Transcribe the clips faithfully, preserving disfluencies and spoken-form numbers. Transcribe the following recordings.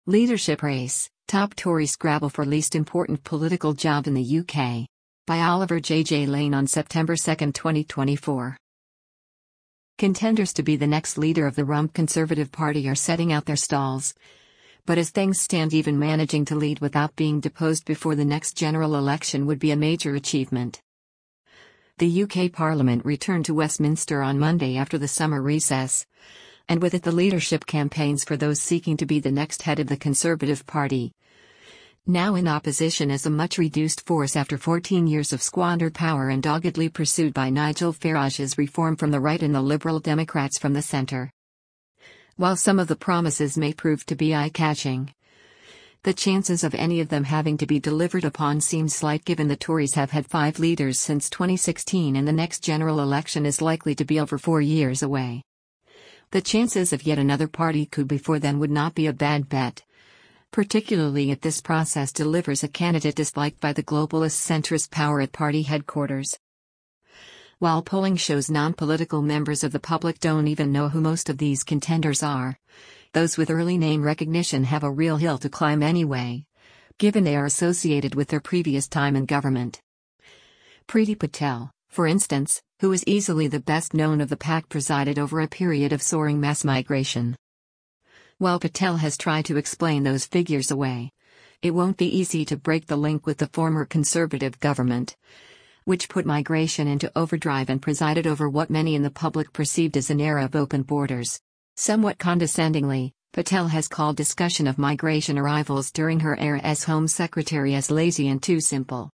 Leadership Race, Top Tory Scrabble for Least Important Political Job in the U K. By Oliver J. J. Lane on September second, twenty twenty-four. Contenders to be the next leader of the Rump Conservative Party are setting out their stalls. But as things stand, even managing to lead without being deposed before the next general election would be a major achievement. The U K Parliament returned to Westminster on Monday after the summer recess, and with it the leadership campaigns for those seeking to be the next head of the Conservative Party. Now in opposition as a much reduced force after fourteen years of squandered power and doggedly pursued by Nigel Farage's reform from the right and the Liberal Democrats from the centre. While some of the promises may prove to be eye-catching, the chances of any of them having to be delivered upon seem slight, given the Tories have had five leaders since twenty sixteen and the next general election is likely to be over four years away. The chances of yet another party coup before then would not be a bad bet, particularly if this process delivers a candidate disliked by the globalist centrist power at party headquarters. While polling shows non-political members of the public don't even know who most of these contenders are, those with early name recognition have a real hill to climb anyway, given they are associated with their previous time in government. Priti Patel, for instance, who is easily the best known of the pack, presided over a period of soaring mass migration. While Patel has tried to explain those figures away, it won't be easy to break the link with the former Conservative government, which put migration into overdrive and presided over what many in the public perceived as an era of open borders. Somewhat condescendingly, Patel has called discussion of migration arrivals during her era as Home Secretary as lazy and too simple.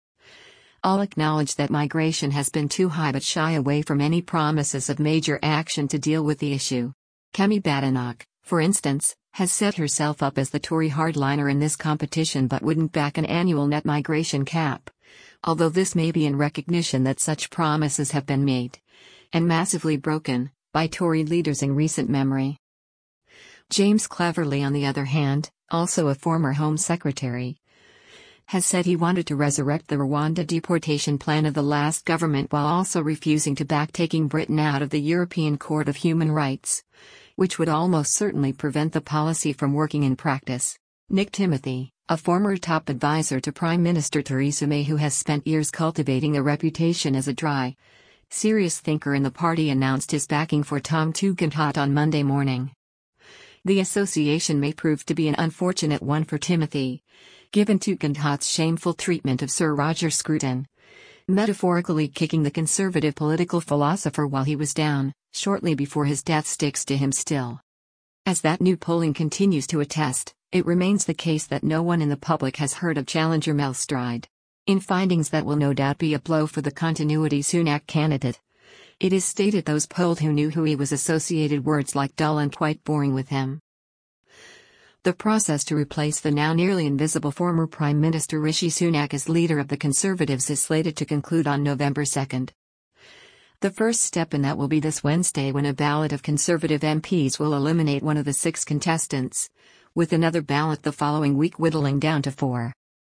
All acknowledge that migration has been too high but shy away from any promises of major action to deal with the issue. Kemi Badenoch, for instance, has set herself up as the Tory hardliner in this competition but wouldn't back an annual net migration cap, although this may be in recognition that such promises have been made, and massively broken, by Tory leaders in recent memory. James Cleverly, on the other hand, also a former Home Secretary, has said he wanted to resurrect the Rwanda deportation plan of the last government while also refusing to back taking Britain out of the European Court of Human Rights, which would almost certainly prevent the policy from working in practice. Nick Timothy, a former top advisor to Prime Minister Theresa May who has spent years cultivating a reputation as a dry, serious thinker in the party, announced his backing for Tom Tugendhat on Monday morning. The association may prove to be an unfortunate one for Timothy, given Tugendhat's shameful treatment of Sir Roger Scruton, metaphorically kicking the Conservative political philosopher while he was down, shortly before his death sticks to him still. As that new polling continues to attest, it remains the case that no one in the public has heard of challenger Mel Stride. In findings that will no doubt be a blow for the continuity Sunak candidate, it is stated those polled who knew who he was associated words like dull and quite boring with him. The process to replace the now nearly invisible former Prime Minister Rishi Sunak as leader of the Conservatives is slated to conclude on November second. The first step in that will be this Wednesday, when a ballot of Conservative M Ps will eliminate one of the six contestants, with another ballot the following week whittling down to four.